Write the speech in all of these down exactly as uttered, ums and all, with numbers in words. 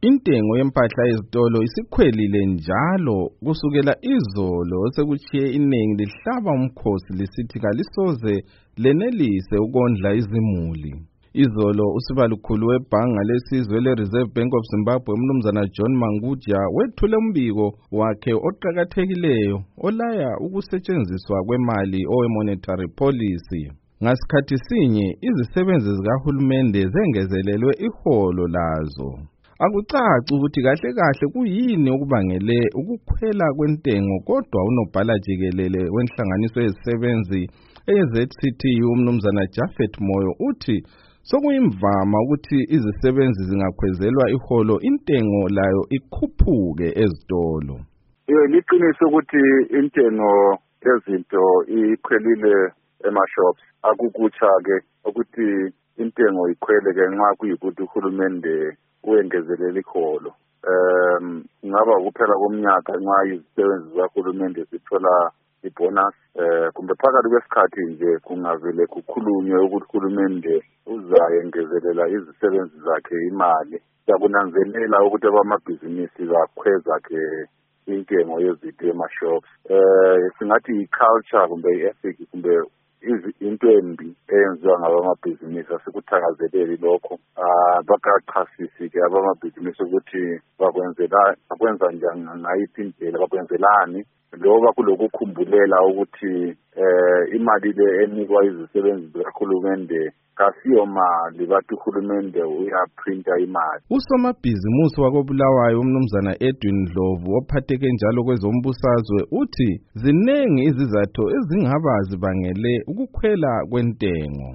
Intengo yempahla ezitolo isikhwelile njalo kusukela izolo sekuchiye iningi lihlaba umkhosi lisithi kalisoze lenelise ukondla izimuli. Izolo usibalukhulu webhanga lesizwe le-Reserve Bank of Zimbabwe umnumzana John Mangudya wethule umbiko wakhe oqakathekileyo olaya ukusetshenziswa kwemali owe-monetary policy. Ngasikhathi sinye izisebenzi zikahulumende zengezelelwe iholo lazo. Akucaci ukuthi kahle kahle kuyini okubangele ukukhwela kwentengo kodwa unobhala jikelele wenhlanganiso yezisebenzi e-Z C T U umnumzana Japhet Moyo uthi sokuyimvama ukuthi izisebenzi zingakhwezelwa iholo intengo layo ikhuphuke ezitolo. Yebo liqiniso ukuthi intengo yezinto ikhwelile ema-shops. Akukutsha ke ukuthi intengo ikhwele ke nxa kuyikuthi uhulumende uyengezelela iholo. Um ngaba kuphela komnyaka nxa izisebenzi zikahulumende zithola ibonus eh kumbe phakathi kwesikhathi nje kungavele kukhulunywe ukuthi uhulumende uzayengezelela izisebenzi zakhe imali. Siyakunanzelela ukuthi abamabhizinisi bakhweza ke intengo yezinto ema-shops. Eh singathi i-culture kumbe i-ethic kumbe into embi eyenziwa ngabamabhizinisi asikuthakazeleli lokho. Ah bakachasisi ke abamabhizinisi ukuthi bakwenzela bakwenza njani ngayiphi indlela bakwenzelani loba kulokukhumbulela ukuthi eh imali le enikwa izisebenzi zikahulumende kasiyo mali bathi uhulumende uyaprinta imali. Usomabhizimusi wakobulawayo umnumzana Edwin Ndlovu ophatheke njalo kwezombusazwe uthi zinengi izizathu ezingaba zibangele ukukhwela kwentengo.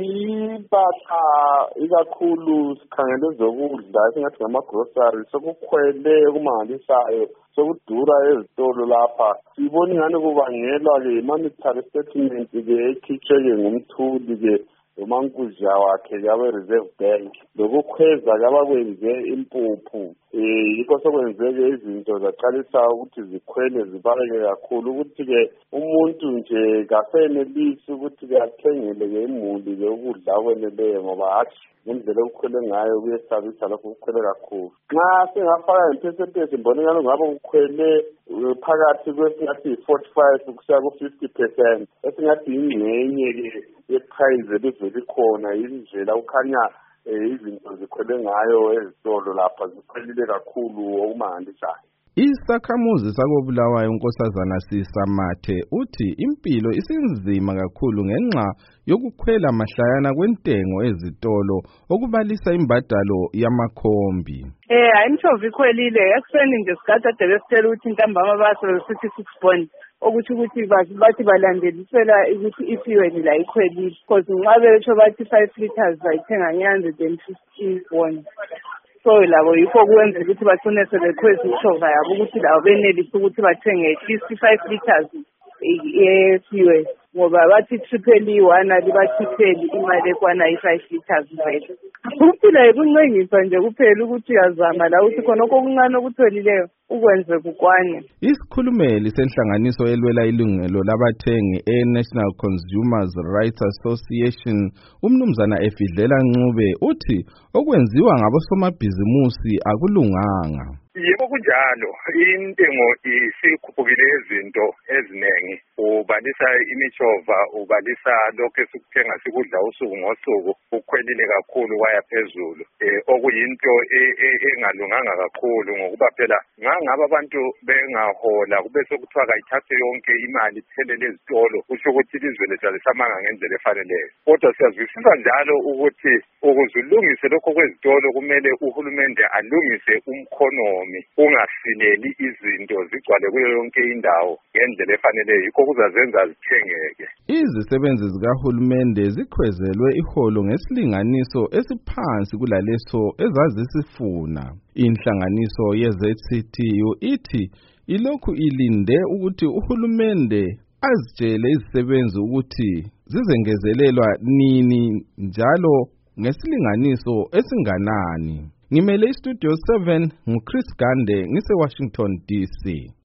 Impahla ikakhulu sikhangele zokudla esingathi ngama-grocery sokukhwele kumangalisayo sokudura ezitolo lapha. Sibona ingane kubangelwa-ke i-monetary statement-ke ekhitshwe-ke ngumthuli-ke uMankudya wakhe yabe-Reserve Bank lokukhweza kabakwenze impuphu. Eh yikho sokwenzeke izinto zaqalisa ukuthi zikhwele zibaleke kakhulu ukuthi-ke umuntu nje kasenelisi ukuthi-ke athengele-ke imuli-ke ukudla okweneleyo ngoba hathi ngendlela okukhwele ngayo kuyesabisa lokho kukhwele kakhulu. Nxa singafaka ngepercentage mbona ngalo ngabe kukhwele phakathi kwesingathi yi-forty-five kusiya ku-fifty percent esingathi ingxenye-ke ye-price elivele ikhona indlela ukhanya izinto zikhwele ngayo ezitolo lapha zikhwelile kakhulu okumangalisayo. Isakhamuzi sakobulawayo unkosazana Sisamathe uthi impilo isinzima kakhulu ngenxa yokukhwela mahlayana kwentengo ezitolo okubalisa imbadalo yamakhombi. Eh ayimshova ikhwelile ekuseni nje sigada delesitela ukuthi intambama basebesithi six bond ukuthi ukuthi bathi balandelisela ukuthi ifuel la ikhwelile because nxa besho bathi five liters bayithenga nge one hundred fifty bond. So labo yikho kwenza ukuthi bagcine sebekhweza ishova yabo ukuthi labo benelise ukuthi bathenge at least five liters ye-fuel ngoba bathi triple one alibachipheli imali ekwana i-five liters vele. Ukuphila yikuncengisa nje kuphela ukuthi uyazama la uthi khona okuncane okutholileyo ukwenze kukwane. Isikhulumeli senhlanganiso elwela ilungelo labathengi e-National Consumers Rights Association umnumzana Efidlela Ncube uthi okwenziwa ngabosomabhizimusi akulunganga. Yebo kunjalo intengo isikhuphukile izinto eziningi ubalisa imishova ubalisa lokho esikuthenga sikudla usuku ngosuku ukhwelile kakhulu waya phezulu eh okuyinto engalunganga kakhulu ngokuba phela ngangaba abantu bengahola kube sokuthiwa kayithathe yonke imali ithelele ezitolo kusho ukuthi ilizwe lethu alisamanga ngendlela efaneleyo. Kodwa siyazwisisa njalo ukuthi ukuzulungise lokho kwezitolo kumele uhulumende alungise umkhono ungasileli izinto zigcwale kuyo yonke indawo ngendlela efaneleyo yikho kuzazenza zithengeke. Izisebenzi zikahulumende zikhwezelwe iholo ngesilinganiso esiphansi kulaleso ezazisifuna. Inhlanganiso ye-Z C T U ithi ilokhu ilinde ukuthi uhulumende azitshele izisebenzi ukuthi zizengezelelwa nini njalo ngesilinganiso esinganani. Ngimele iStudio seven nguChris Gande ngise Washington D C.